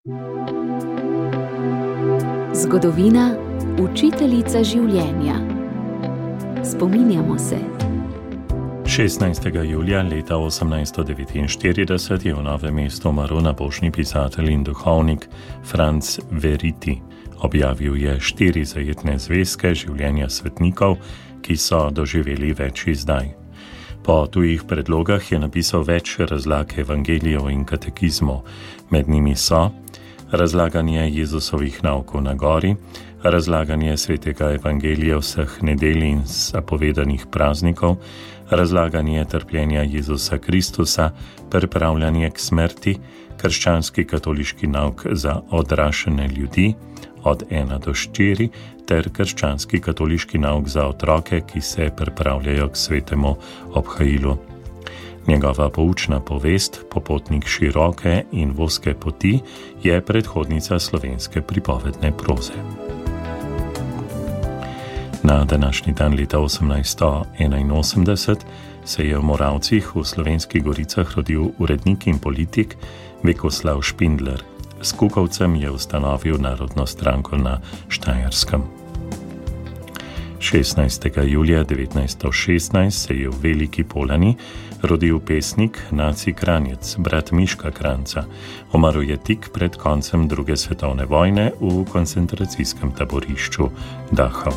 Zgodovina, učiteljica življenja. Spominjamo se. 16. julija leta 1849 je v Novem mestu umrl nabožni pisatelj in duhovnik Franz Verity. Objavil je 4 zajetne zvezke življenja svetnikov, ki so doživeli več izdaj. Po tujih predlogah je napisal več razlag evangelijev in katekizmov. Med njimi so razlaganje Jezusovih naukov na gori, razlaganje svetega evangelija vseh nedelj in zapovedanih praznikov, razlaganje trpljenja Jezusa Kristusa, pripravljanje k smrti, krščanski katoliški nauk za odrašene ljudi od 1 do 4 ter krščanski katoliški nauk za otroke, ki se pripravljajo k svetemu obhajilu. Njegova poučna povest, Popotnik široke in ozke poti, je predhodnica slovenske pripovedne proze. Na današnji dan leta 1881 se je v Moravcih v Slovenskih Goricah rodil urednik in politik Vekoslav Špindler. S Kukovcem je ustanovil Narodno stranko na Štajerskem. 16. julija 1916 se je v Veliki Polani rodil pesnik Naci Kranjec, brat Miška Kranjca. Umrl je tik pred koncem 2. svetovne vojne v koncentracijskem taborišču Dachau.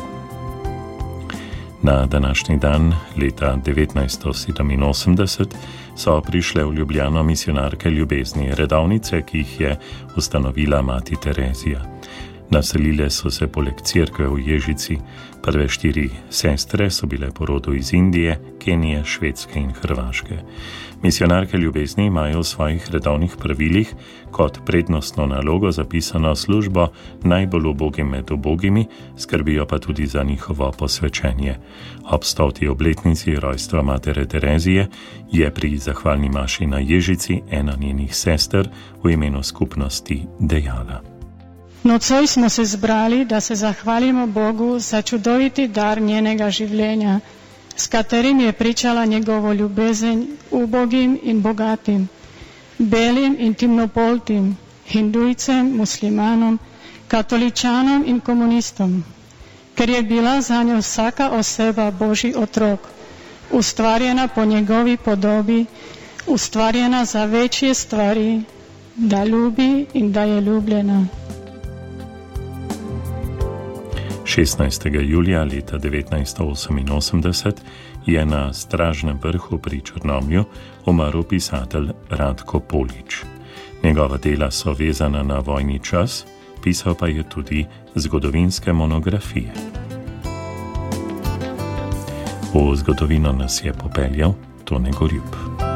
Na današnji dan leta 1987 so prišle v Ljubljano misionarke ljubezni, redovnice, ki jih je ustanovila mati Terezija. Naselile so se poleg cerkve v Ježici. Prve 4 sestre so bile po rodu iz Indije, Kenije, Švedske in Hrvaške. Misionarke ljubezni imajo v svojih redovnih pravilih kot prednostno nalogo zapisano službo najbolj ubogim med ubogimi, skrbijo pa tudi za njihovo posvečenje. Ob 100. obletnici rojstva matere Terezije je pri zahvalni maši na Ježici ena njenih sester v imenu skupnosti dejala: Nocoj smo se zbrali, da se zahvalimo Bogu za čudoviti dar njenega življenja, s katerim je pričala njegovo ljubezen ubogim in bogatim, belim in temnopoltim, hindujcem, muslimanom, katoličanom in komunistom, ker je bila za njo vsaka oseba Božji otrok, ustvarjena po njegovi podobi, ustvarjena za večje stvari, da ljubi in da je ljubljena. 16. julija leta 1988 je na Stražnem vrhu pri Črnomlju umrl pisatelj Radko Polič. Njegova dela so vezana na vojni čas, pisal pa je tudi zgodovinske monografije. V zgodovino nas je popeljal Tone Gorjup.